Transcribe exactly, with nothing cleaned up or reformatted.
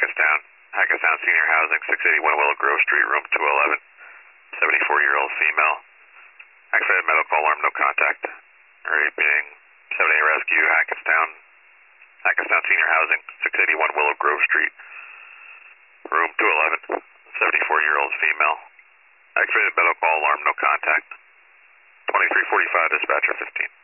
Hackettstown. Hackettstown Senior Housing, six eighty-one Willow Grove Street, room two eleven. seventy-four-year-old female. Activated medical alarm, no contact. Repeating, seven eight Rescue, Hackettstown. Hackettstown Senior Housing, six eighty-one Willow Grove Street, room two eleven. seventy-four-year-old female. Activated medical alarm, no contact. twenty-three forty-five, dispatcher fifteen.